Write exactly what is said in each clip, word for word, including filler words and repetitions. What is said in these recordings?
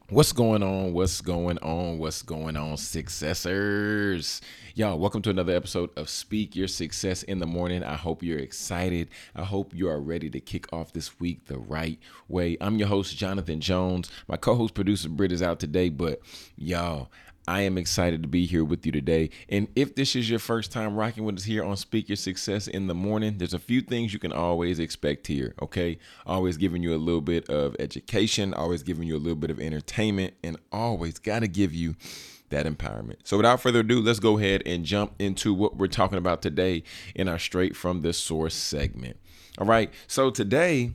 What's going on? What's going on? What's going on, successors? Y'all, welcome to another episode of Speak Your Success in the Morning. I hope you're excited. I hope you are ready to kick off this week the right way. I'm your host, Jonathan Jones. My co host, producer Britt, is out today, but y'all, I am excited to be here with you today. And if this is your first time rocking with us here on Speak Your Success in the Morning, there's a few things you can always expect here, okay? Always giving you a little bit of education, always giving you a little bit of entertainment, and always got to give you that empowerment. So without further ado, let's go ahead and jump into what we're talking about today in our Straight from the Source segment. All right, so today,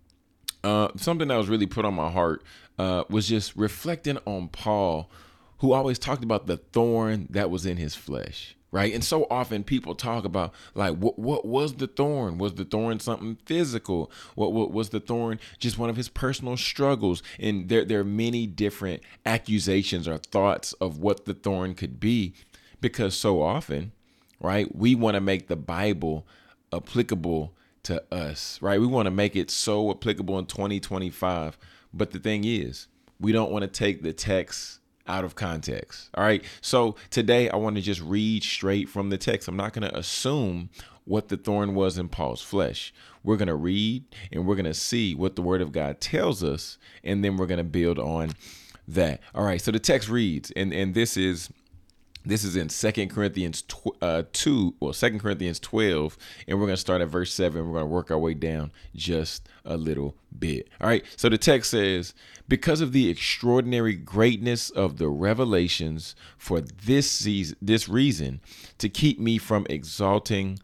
uh, something that was really put on my heart uh, was just reflecting on Paul, who always talked about the thorn that was in his flesh, right? And so often people talk about, like, what what was the thorn? Was the thorn something physical? What, what was the thorn just one of his personal struggles? And there, there are many different accusations or thoughts of what the thorn could be, because so often, right, we want to make the Bible applicable to us, right? We want to make it so applicable in twenty twenty-five. But the thing is, we don't want to take the text out of context. All right. So today I want to just read straight from the text. I'm not going to assume what the thorn was in Paul's flesh. We're going to read and we're going to see what the word of God tells us, and then we're going to build on that. All right. So the text reads, and, and this is This is in Second Corinthians tw- uh, two, well, Second Corinthians twelve, and we're going to start at verse seven. We're going to work our way down just a little bit. All right, so the text says, because of the extraordinary greatness of the revelations, for this season, this reason, to keep me from exalting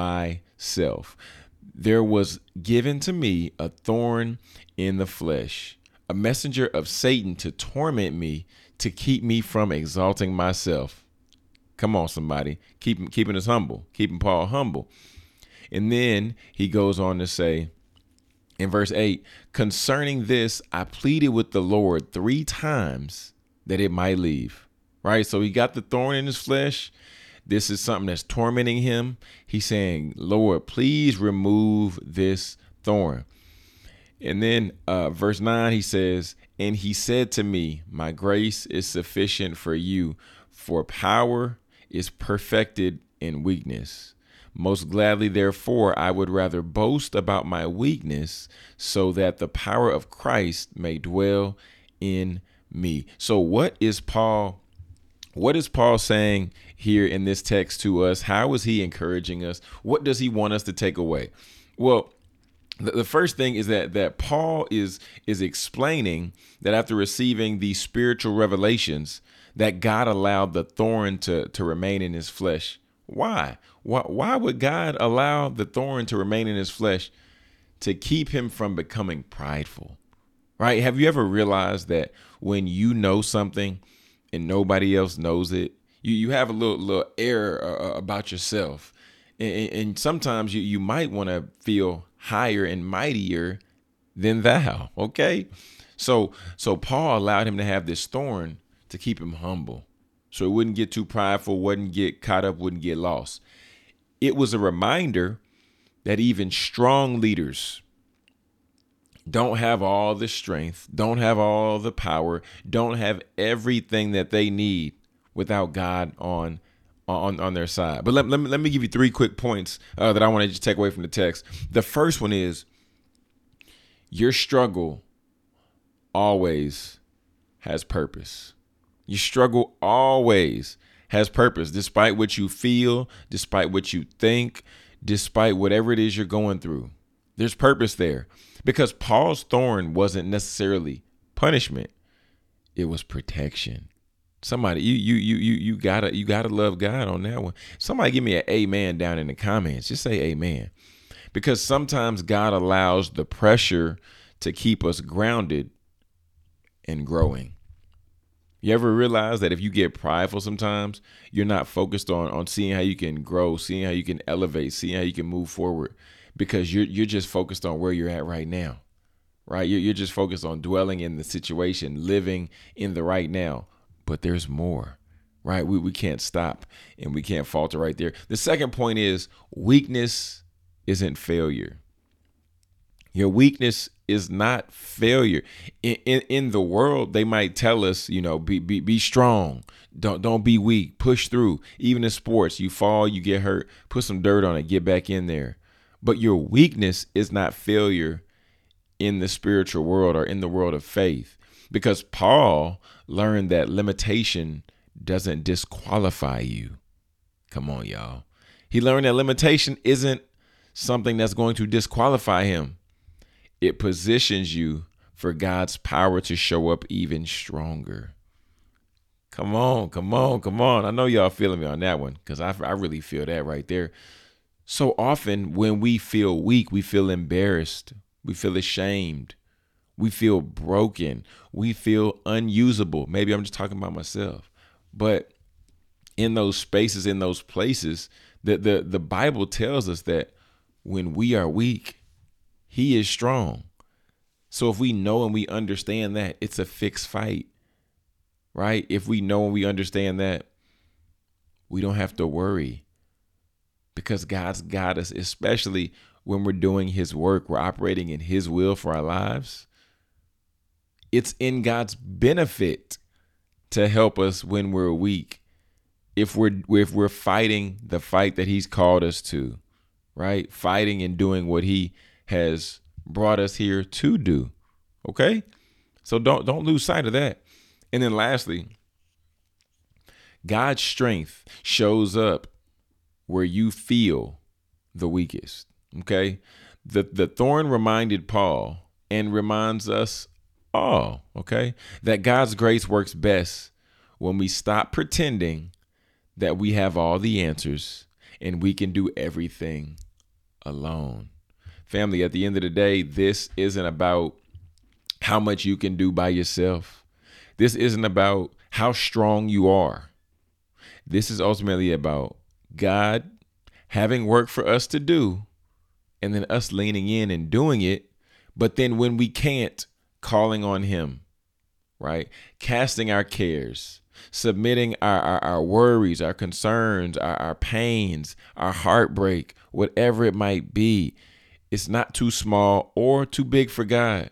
myself, there was given to me a thorn in the flesh, a messenger of Satan to torment me, to keep me from exalting myself. Come on, somebody. Keep, keeping us humble. Keeping Paul humble. And then he goes on to say in verse eight, concerning this, I pleaded with the Lord three times that it might leave. Right? So he got the thorn in his flesh. This is something that's tormenting him. He's saying, Lord, please remove this thorn. And then uh, verse nine, he says, and he said to me, my grace is sufficient for you, for power is perfected in weakness. Most gladly, therefore, I would rather boast about my weakness, so that the power of Christ may dwell in me. So what is Paul What is Paul saying here in this text to us? How is he encouraging us? What does he want us to take away? Well, the, the first thing is that that Paul is is explaining that after receiving these spiritual revelations, that God allowed the thorn to to remain in his flesh. Why? Why why would God allow the thorn to remain in his flesh? To keep him from becoming prideful. Right? Have you ever realized that when you know something and nobody else knows it, you, you have a little little air uh, about yourself. And, and sometimes you, you might want to feel higher and mightier than thou. Okay. So so Paul allowed him to have this thorn to keep him humble. So it wouldn't get too prideful, wouldn't get caught up, wouldn't get lost. It was a reminder that even strong leaders don't have all the strength, don't have all the power, don't have everything that they need without God on on on their side. But let, let, me, let me give you three quick points uh, that I want to just take away from the text. The first one is your struggle always has purpose. Your struggle always has purpose, despite what you feel, despite what you think, despite whatever it is you're going through. There's purpose there, because Paul's thorn wasn't necessarily punishment. It was protection. Somebody, you you you you you gotta you gotta love God on that one. Somebody give me an amen down in the comments. Just say amen. Because sometimes God allows the pressure to keep us grounded and growing. You ever realize that if you get prideful sometimes, you're not focused on on seeing how you can grow, seeing how you can elevate, seeing how you can move forward, because you're you're just focused on where you're at right now, right? You're, you're just focused on dwelling in the situation, living in the right now. But there's more, right? We, we can't stop and we can't falter right there. The second point is weakness isn't failure. Your weakness is not failure. In, in in the world, they might tell us, you know, be be be strong. Don't don't be weak. Push through. Even in sports, you fall, you get hurt. Put some dirt on it. Get back in there. But your weakness is not failure in the spiritual world or in the world of faith, because Paul learned that limitation doesn't disqualify you. Come on, y'all. He learned that limitation isn't something that's going to disqualify him. It positions you for God's power to show up even stronger. Come on, come on, come on. I know y'all feeling me on that one, because I, I really feel that right there. So often when we feel weak, we feel embarrassed. We feel ashamed. We feel broken. We feel unusable. Maybe I'm just talking about myself. But in those spaces, in those places, the, the, the Bible tells us that when we are weak, he is strong. So if we know and we understand that, it's a fixed fight, right? If we know and we understand that, we don't have to worry, because God's got us, especially when we're doing his work, we're operating in his will for our lives. It's in God's benefit to help us when we're weak. If we're if we're fighting the fight that he's called us to, right? Fighting and doing what he has brought us here to do. Okay? So don't don't lose sight of that. And then lastly, God's strength shows up where you feel the weakest. Okay? The the thorn reminded Paul and reminds us all, okay, that God's grace works best when we stop pretending that we have all the answers and we can do everything alone. Family, at the end of the day, this isn't about how much you can do by yourself. This isn't about how strong you are. This is ultimately about God having work for us to do and then us leaning in and doing it. But then when we can't, calling on him, right? Casting our cares, submitting our, our, our worries, our concerns, our, our pains, our heartbreak, whatever it might be. It's not too small or too big for God.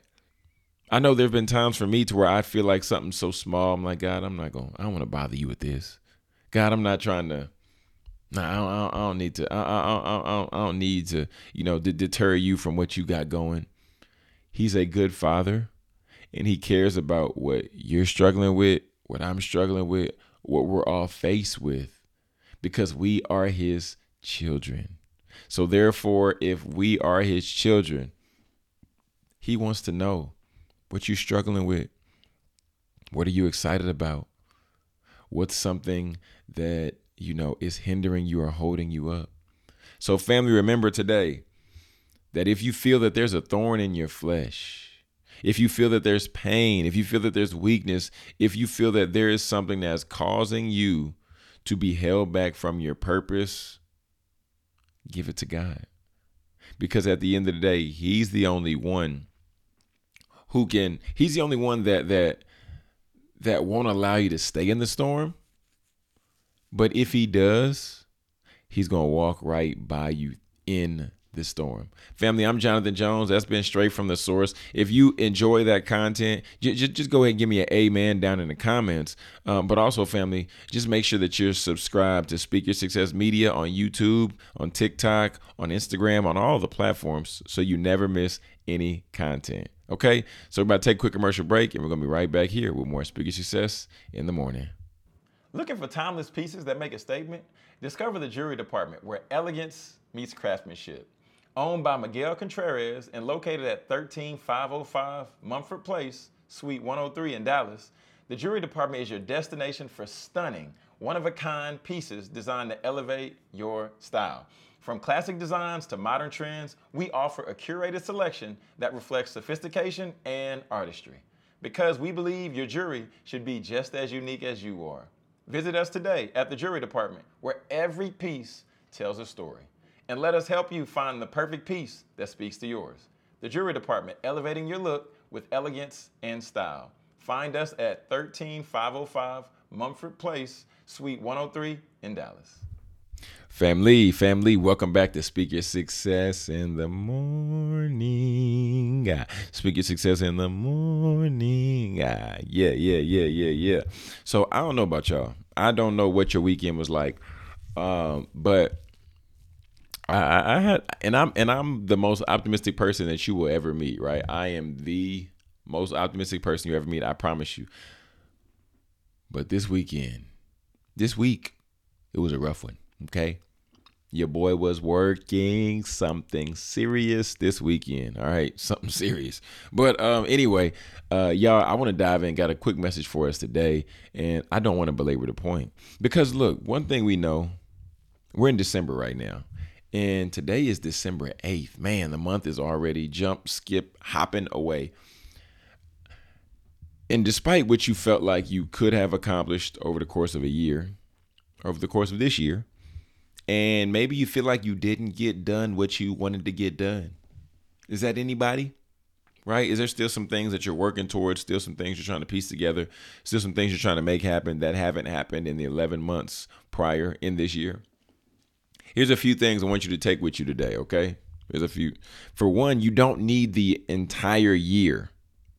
I know there have been times for me to where I feel like something's so small. I'm like, God, I'm not going, I don't want to bother you with this. God, I'm not trying to, nah, I don't, I don't, I don't need to, I, I, I, I, don't, I don't need to, you know, d- deter you from what you got going. He's a good father, and he cares about what you're struggling with, what I'm struggling with, what we're all faced with, because we are his children. So therefore, if we are his children, he wants to know what you're struggling with. What are you excited about? What's something that, you know, is hindering you or holding you up? So family, remember today that if you feel that there's a thorn in your flesh, if you feel that there's pain, if you feel that there's weakness, if you feel that there is something that's causing you to be held back from your purpose, give it to God. Because at the end of the day, he's the only one who can, he's the only one that that that won't allow you to stay in the storm. But if he does, he's going to walk right by you in the storm. Family, I'm Jonathan Jones. That's been straight from the source. If you enjoy that content, j- j- just go ahead and give me an amen down in the comments. Um, but also, family, just make sure that you're subscribed to Speak Your Success Media on YouTube, on TikTok, on Instagram, on all the platforms, so you never miss any content. Okay? So we're about to take a quick commercial break, and we're going to be right back here with more Speak Your Success in the morning. Looking for timeless pieces that make a statement? Discover the Jewelry Department, where elegance meets craftsmanship. Owned by Miguel Contreras and located at thirteen five oh five Mumford Place, Suite one oh three in Dallas, the Jewelry Department is your destination for stunning, one-of-a-kind pieces designed to elevate your style. From classic designs to modern trends, we offer a curated selection that reflects sophistication and artistry. Because we believe your jewelry should be just as unique as you are. Visit us today at the Jewelry Department, where every piece tells a story. And let us help you find the perfect piece that speaks to yours. The Jewelry Department, elevating your look with elegance and style. Find us at thirteen five oh five Mumford Place, Suite one oh three in Dallas. Family, family, welcome back to Speak Your Success in the Morning. Ah, Speak Your Success in the Morning. Ah, yeah, yeah, yeah, yeah, yeah. So I don't know about y'all. I don't know what your weekend was like, um, but I, I I had, and I'm and I'm the most optimistic person that you will ever meet. Right? I am the most optimistic person you ever meet. I promise you. But this weekend, this week, it was a rough one. Okay. Your boy was working something serious this weekend. All right, something serious. But um, anyway, uh, y'all, I want to dive in. Got a quick message for us today, and I don't want to belabor the point because look, one thing we know, we're in December right now, and today is December eighth. Man, the month is already jump, skip, hopping away. And despite what you felt like you could have accomplished over the course of a year, over the course of this year, and maybe you feel like you didn't get done what you wanted to get done. Is that anybody? Right? Is there still some things that you're working towards, still some things you're trying to piece together, still some things you're trying to make happen that haven't happened in the eleven months prior in this year? Here's a few things I want you to take with you today, okay? There's a few. For one, you don't need the entire year.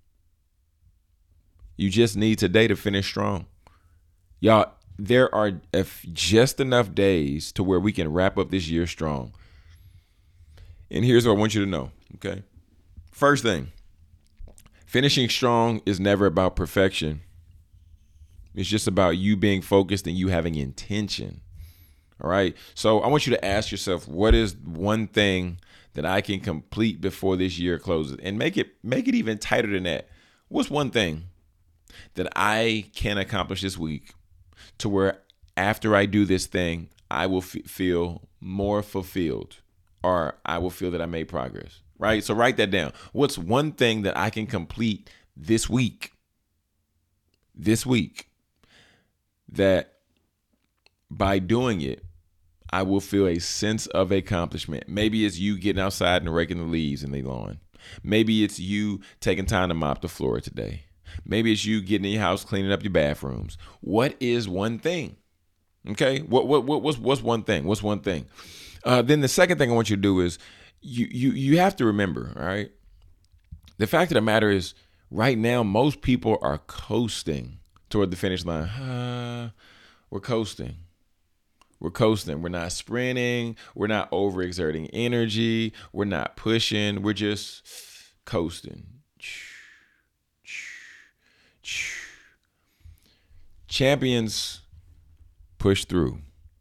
You just need today to finish strong. Y'all, there are just enough days to where we can wrap up this year strong. And here's what I want you to know, okay? First thing, finishing strong is never about perfection. It's just about you being focused and you having intention, all right? So I want you to ask yourself, what is one thing that I can complete before this year closes? And make it make it even tighter than that. What's one thing that I can accomplish this week to where after I do this thing, I will f- feel more fulfilled, or I will feel that I made progress, right? So write that down. What's one thing that I can complete this week, this week, that by doing it, I will feel a sense of accomplishment. Maybe it's you getting outside and raking the leaves in the lawn. Maybe it's you taking time to mop the floor today. Maybe it's you getting in your house, cleaning up your bathrooms. What is one thing? Okay. What what what what's what's one thing? What's one thing? Uh, then the second thing I want you to do is you you you have to remember, all right? The fact of the matter is, right now, most people are coasting toward the finish line. Uh, we're coasting. We're coasting. We're not sprinting. We're not overexerting energy. We're not pushing. We're just coasting. Champions push through.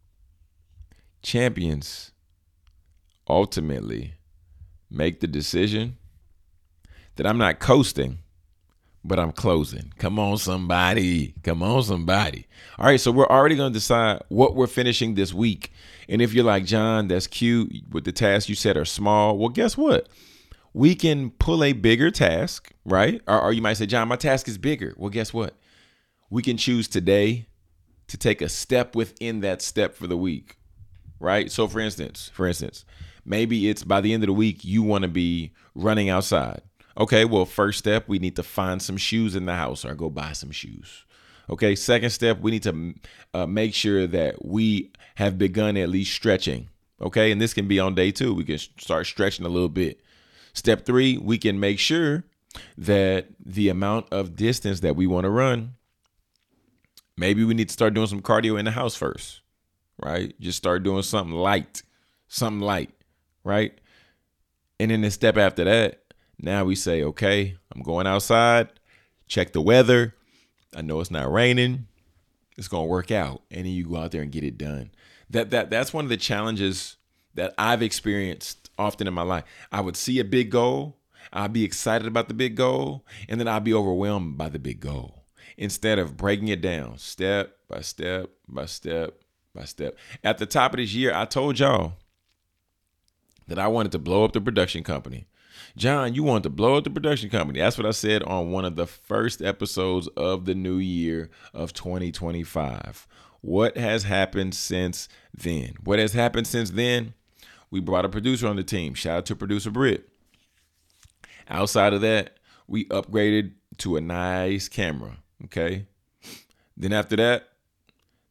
Champions ultimately make the decision that I'm not coasting, but I'm closing. Come on, somebody. Come on, somebody. All right, so we're already going to decide what we're finishing this week. And if you're like, John, that's cute, but the tasks you said are small, well, guess what? We can pull a bigger task, right? Or, or you might say, John, my task is bigger. Well, guess what? We can choose today to take a step within that step for the week, right? So for instance, for instance, maybe it's by the end of the week, you want to be running outside. Okay, well, first step, we need to find some shoes in the house or go buy some shoes. Okay, second step, we need to uh, make sure that we have begun at least stretching. Okay, and this can be on day two. We can start stretching a little bit. Step three, we can make sure that the amount of distance that we want to run, maybe we need to start doing some cardio in the house first, right? Just start doing something light, something light, right? And then the step after that, now we say, okay, I'm going outside, check the weather. I know it's not raining. It's going to work out. And then you go out there and get it done. That that That's one of the challenges that I've experienced often in my life. I would see a big goal. I'd be excited about the big goal. And then I'd be overwhelmed by the big goal. Instead of breaking it down step by step by step by step. At the top of this year, I told y'all that I wanted to blow up the production company. John, you want to blow up the production company. That's what I said on one of the first episodes of the new year of twenty twenty-five. What has happened since then? What has happened since then? We brought a producer on the team. Shout out to producer Britt. Outside of that, we upgraded to a nice camera. Okay. Then after that,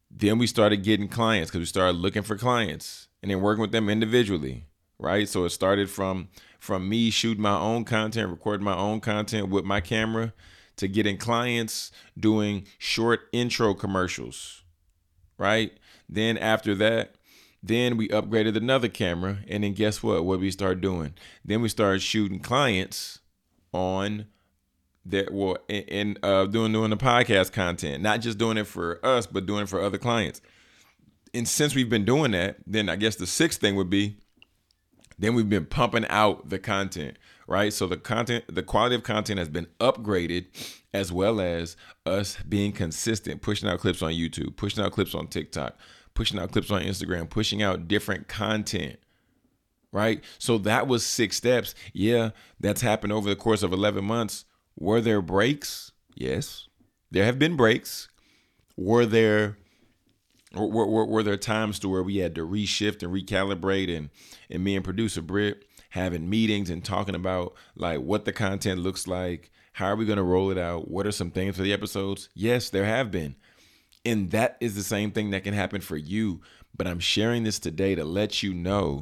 Then we started getting clients because we started looking for clients and then working with them individually, right? So it started from from me shooting my own content, recording my own content with my camera, to getting clients doing short intro commercials, right? Then after that, then we upgraded another camera, and then guess what? What we started doing? Then we started shooting clients on that, well, and uh, doing doing the podcast content, not just doing it for us, but doing it for other clients. And since we've been doing that, then I guess the sixth thing would be, then we've been pumping out the content, right? So the content, the quality of content has been upgraded, as well as us being consistent, pushing out clips on YouTube, pushing out clips on TikTok, pushing out clips on Instagram, pushing out different content, right? So that was six steps. Yeah, that's happened over the course of eleven months. Were there breaks? Yes, there have been breaks. Were there were, were, were there times to where we had to reshift and recalibrate, and and me and producer Britt having meetings and talking about like what the content looks like, how are we going to roll it out, what are some things for the episodes? Yes, there have been. And that is the same thing that can happen for you. But I'm sharing this today to let you know,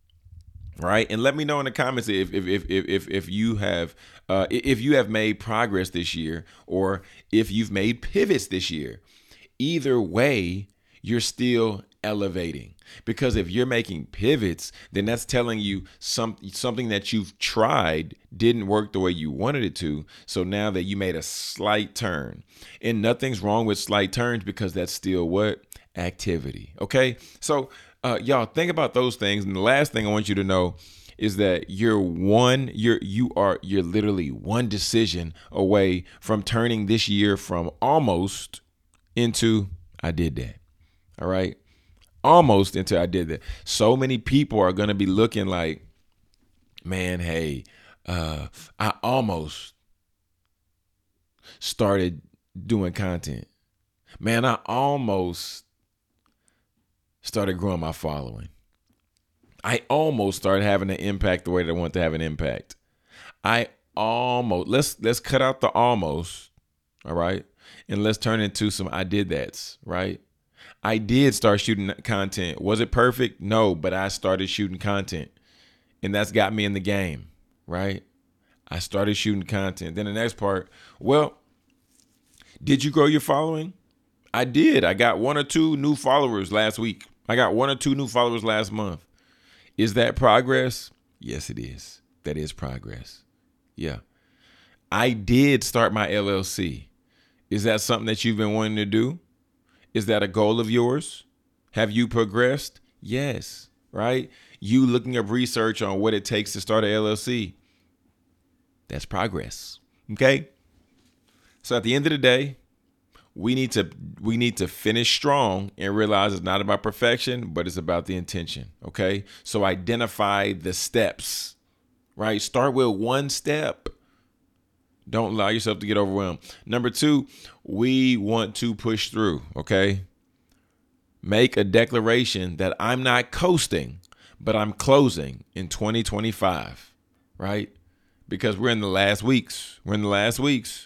right? And let me know in the comments if if if if if, if you have uh, if you have made progress this year, or if you've made pivots this year. Either way, you're still elevating, because if you're making pivots, then that's telling you some something that you've tried didn't work the way you wanted it to. So now that you made a slight turn, and nothing's wrong with slight turns, because that's still what? Activity. Okay. So uh, y'all think about those things. And the last thing I want you to know is that you're one, you're, you are, you're literally one decision away from turning this year from almost into I did that. All right. Almost into I did that. So many people are going to be looking like, man, hey, uh, I almost started doing content. Man, I almost started growing my following. I almost started having an impact the way that I want to have an impact. I almost, let's let's cut out the almost, all right? And let's turn into some I did that's, right? I did start shooting content. Was it perfect? No, but I started shooting content. And that's got me in the game, right? I started shooting content. Then the next part, well, did you grow your following? I did. I got one or two new followers last week. I got one or two new followers last month. Is that progress? Yes, it is. That is progress. Yeah. I did start my L L C. Is that something that you've been wanting to do? Is that a goal of yours? Have you progressed? Yes. Right? You looking up research on what it takes to start an L L C. That's progress. Okay? So at the end of the day, we need to we need to finish strong and realize it's not about perfection, but it's about the intention. Okay? So identify the steps. Right? Start with one step. Don't allow yourself to get overwhelmed. Number two, we want to push through, okay? Make a declaration that I'm not coasting, but I'm closing in twenty twenty-five, right? Because we're in the last weeks. We're in the last weeks.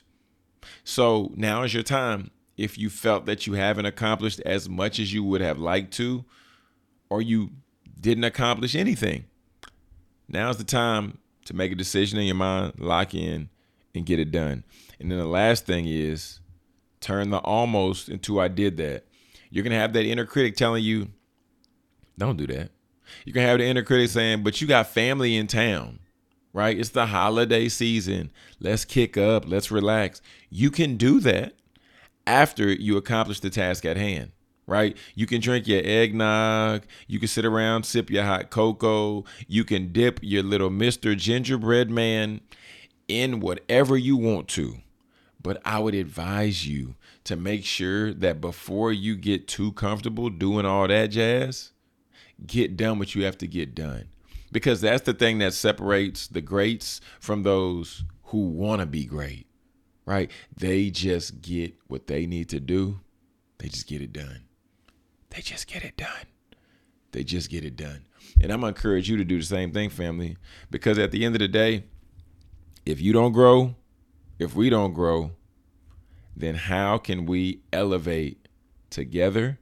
So now is your time. If you felt that you haven't accomplished as much as you would have liked to, or you didn't accomplish anything, now's the time to make a decision in your mind, lock in, and get it done. And then the last thing is turn the almost into I did that. You're going to have that inner critic telling you, don't do that. You're going to have the inner critic saying, but you got family in town, right? It's the holiday season. Let's kick up. Let's relax. You can do that after you accomplish the task at hand, right? You can drink your eggnog. You can sit around, sip your hot cocoa. You can dip your little Mister Gingerbread Man in whatever you want to. But I would advise you to make sure that before you get too comfortable doing all that jazz, get done what you have to get done. Because that's the thing that separates the greats from those who want to be great, right? They just get what they need to do. They just get it done. They just get it done. They just get it done. And I'm going to encourage you to do the same thing, family, because at the end of the day, if you don't grow, if we don't grow, then how can we elevate together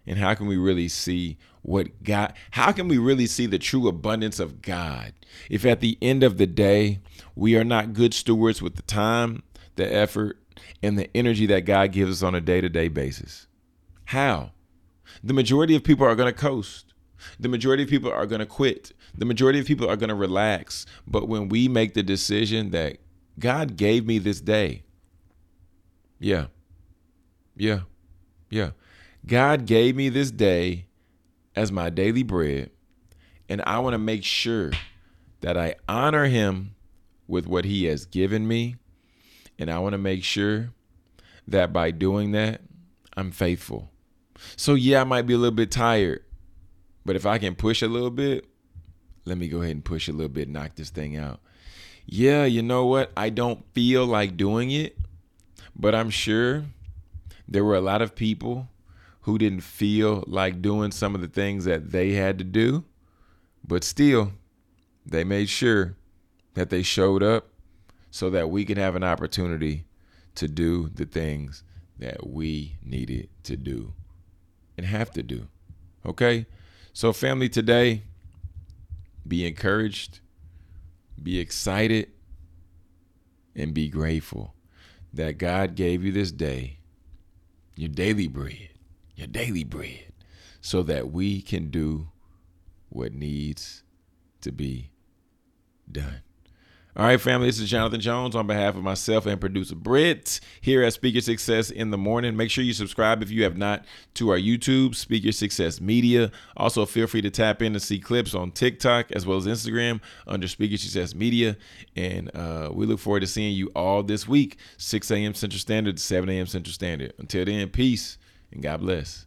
And how can we really see what God, how can we really see the true abundance of God if at the end of the day, we are not good stewards with the time, the effort, and the energy that God gives us on a day-to-day basis? How? The majority of people are going to coast. The majority of people are going to quit. The majority of people are going to relax. But when we make the decision that God gave me this day, yeah, yeah, yeah. God gave me this day as my daily bread, and I want to make sure that I honor him with what he has given me, and I want to make sure that by doing that, I'm faithful. So yeah, I might be a little bit tired, but if I can push a little bit, let me go ahead and push a little bit, knock this thing out. Yeah, you know what? I don't feel like doing it, but I'm sure there were a lot of people who didn't feel like doing some of the things that they had to do, but still, they made sure that they showed up so that we can have an opportunity to do the things that we needed to do and have to do. Okay? So family, today, be encouraged, be excited, and be grateful that God gave you this day, your daily bread, your daily bread, so that we can do what needs to be done. All right, family, this is Jonathan Jones on behalf of myself and producer Britt here at Speak Your Success in the Morning. Make sure you subscribe if you have not to our YouTube, Speak Your Success Media. Also, feel free to tap in to see clips on TikTok as well as Instagram under Speak Your Success Media. And uh, we look forward to seeing you all this week, six a.m. Central Standard to seven a.m. Central Standard. Until then, peace and God bless.